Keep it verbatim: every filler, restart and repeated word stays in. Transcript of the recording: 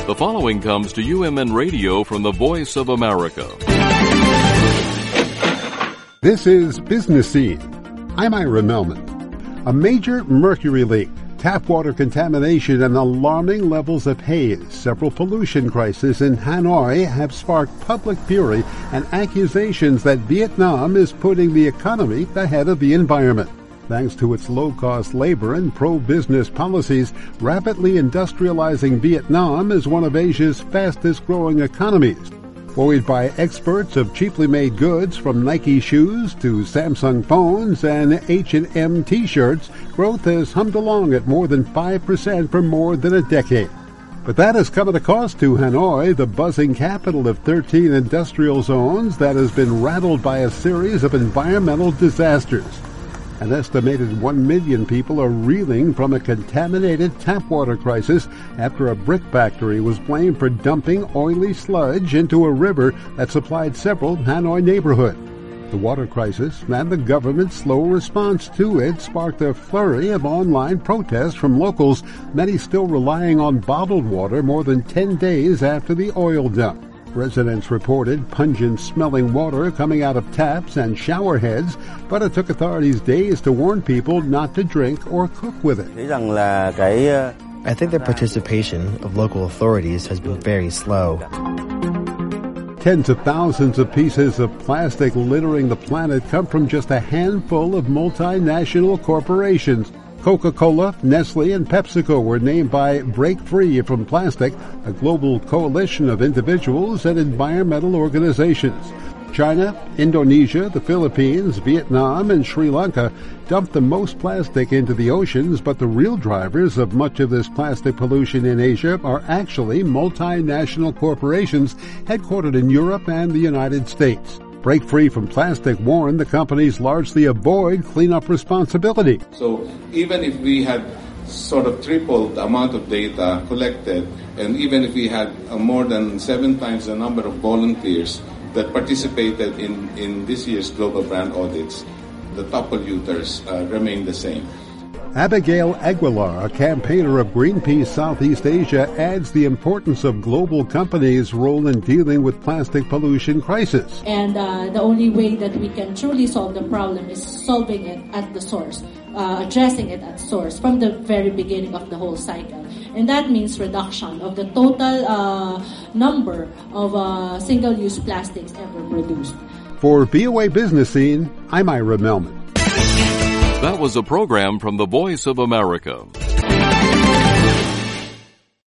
The following comes to U M N Radio from the Voice of America. This is Business Scene. I'm Ira Melman. A major mercury leak, tap water contamination, and alarming levels of haze, several pollution crises in Hanoi have sparked public fury and accusations that Vietnam is putting the economy ahead of the environment. Thanks to its low-cost labor and pro-business policies, rapidly industrializing Vietnam is one of Asia's fastest-growing economies. Buoyed by experts of cheaply made goods from Nike shoes to Samsung phones and H and M T-shirts, growth has hummed along at more than five percent for more than a decade. But that has come at a cost to Hanoi, the buzzing capital of thirteen industrial zones that has been rattled by a series of environmental disasters. An estimated one million people are reeling from a contaminated tap water crisis after a brick factory was blamed for dumping oily sludge into a river that supplied several Hanoi neighborhoods. The water crisis and the government's slow response to it sparked a flurry of online protests from locals, many still relying on bottled water more than ten days after the oil dump. Residents reported pungent-smelling water coming out of taps and shower heads, but it took authorities days to warn people not to drink or cook with it. I think the participation of local authorities has been very slow. Tens of thousands of pieces of plastic littering the planet come from just a handful of multinational corporations. Coca-Cola, Nestle, and PepsiCo were named by Break Free from Plastic, a global coalition of individuals and environmental organizations. China, Indonesia, the Philippines, Vietnam, and Sri Lanka dump the most plastic into the oceans, but the real drivers of much of this plastic pollution in Asia are actually multinational corporations headquartered in Europe and the United States. Break Free from Plastic warned the companies largely avoid cleanup responsibility. So even if we had sort of tripled the amount of data collected, and even if we had uh, more than seven times the number of volunteers that participated in, in this year's global brand audits, the top polluters uh, remain the same. Abigail Aguilar, a campaigner of Greenpeace Southeast Asia, adds the importance of global companies' role in dealing with plastic pollution crisis. And uh, the only way that we can truly solve the problem is solving it at the source, uh, addressing it at source from the very beginning of the whole cycle. And that means reduction of the total uh, number of uh, single-use plastics ever produced. For V O A Business Scene, I'm Ira Melman. That was a program from the Voice of America.